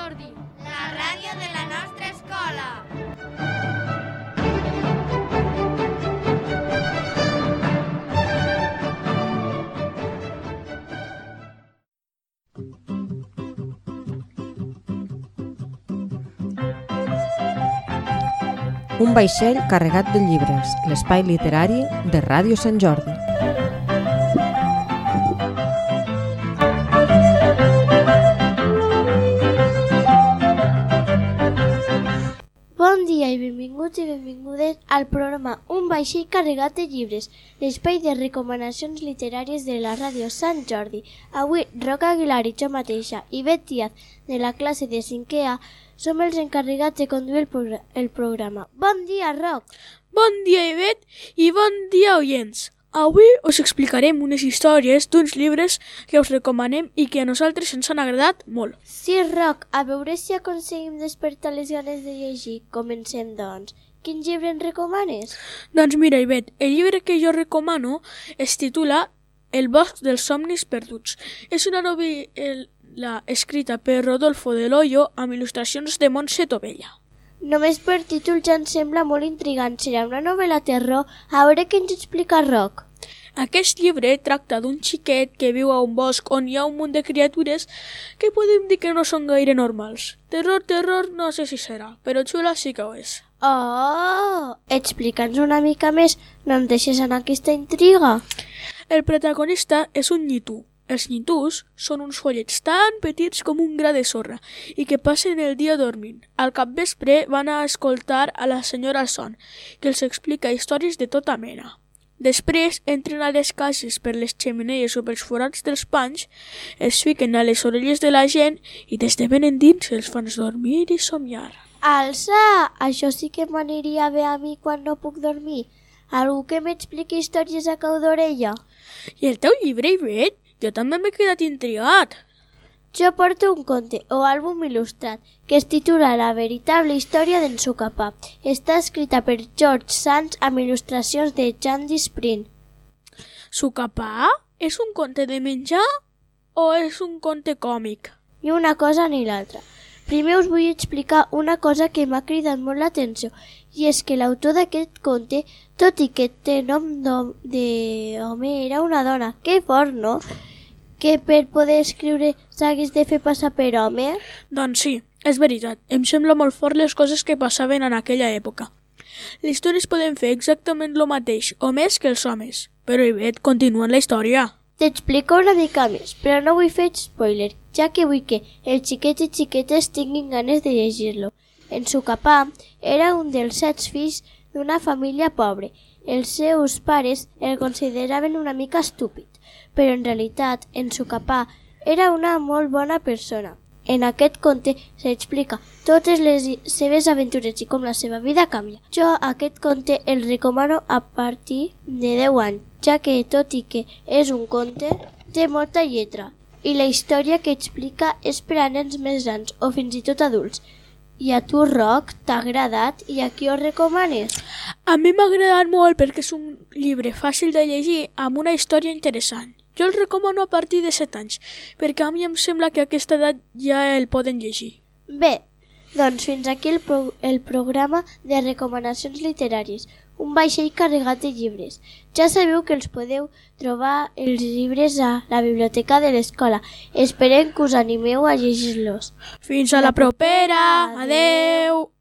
Jordi, la ràdio de la nostra escola. Un vaixell carregat de llibres, l'espai literari de Ràdio Sant Jordi. Bon dia i benvinguts i benvingudes al programa Un vaixell carregat de llibres, l'espai de recomanacions literàries de la Ràdio Sant Jordi. Avui, Roc Aguilar i jo mateixa i Bet Díaz, de la classe de 5è A, som els encarregats de conduir el programa. Bon dia, Roc! Bon dia, Ivet, i bon dia, oients! Avui us explicarem unes històries d'uns llibres que us recomanem i que a nosaltres ens han agradat molt. Sí, Roc, a veure si aconseguim despertar les ganes de llegir. Comencem, doncs. Quin llibre ens recomanes? Doncs mira, Ivet, el llibre que jo recomano es titula El bosc dels somnis perduts. És una novel·la escrita per Rodolfo del Hoyo amb il·lustracions de Montse Tovella. Només per títol ja em sembla molt intrigant. Serà una novel·la terror? A veure què ens explica Roc. Aquest llibre tracta d'un xiquet que viu a un bosc on hi ha un munt de criatures que podem dir que no són gaire normals. Terror, no sé si serà, però xula sí que ho és. Oh! Explica'ns una mica més, no em deixes en aquesta intriga. El protagonista és un nyitú. Els nyitús són uns follets tan petits com un gra de sorra i que passen el dia dormint. Al capvespre van a escoltar a la senyora Son, que els explica històries de tota mena. Després entren a les cases per les xemeneies o pels forats dels panys, es fiquen a les orelles de la gent i des de ben endins els fan dormir i somiar. Alça! Això sí que m'aniria bé a mi quan no puc dormir. Algú que m'expliqui històries a cau d'orella? I el teu llibre, Ivet? Jo també m'he quedat intrigat. Jo porto un conte o àlbum il·lustrat que es titula La veritable història d'Ensukapa. Està escrita per George Sands amb il·lustracions de Jandy Sprint. Sukapa? És un conte de menjar o és un conte còmic? Ni una cosa ni l'altra. Primer us vull explicar una cosa que m'ha cridat molt l'atenció, i és que l'autor d'aquest conte, tot i que té nom d'home, era una dona. Que fort, no? Que per poder escriure s'hagués de fer passar per home? Doncs sí, és veritat. Em sembla molt fort les coses que passaven en aquella època. Les dones poden fer exactament el mateix, o més que els homes. Però, Ivet, continua la història. T'explico una mica més, però no vull fer spoiler, ja que vull que els xiquets i xiquetes tinguin ganes de llegir-lo. Ensukapa era un dels 7 fills d'una família pobra. Els seus pares el consideraven una mica estúpid, però en realitat Ensukapa era una molt bona persona. En aquest conte s'explica totes les seves aventures i com la seva vida canvia. Jo aquest conte el recomano a partir de 10 anys, ja que tot i que és un conte, té molta lletra i la història que explica és per a nens més grans o fins i tot adults. I a tu, Roc, t'ha agradat i a qui ho recomanes? A mi m'ha agradat molt perquè és un llibre fàcil de llegir amb una història interessant. Jo el recomano a partir de 7 anys, perquè a mi em sembla que a aquesta edat ja el poden llegir. Bé, doncs fins aquí el programa de recomanacions literàries, un vaixell carregat de llibres. Ja sabeu que els podeu trobar els llibres a la biblioteca de l'escola. Esperem que us animeu a llegir-los. Fins a la propera! Adeu!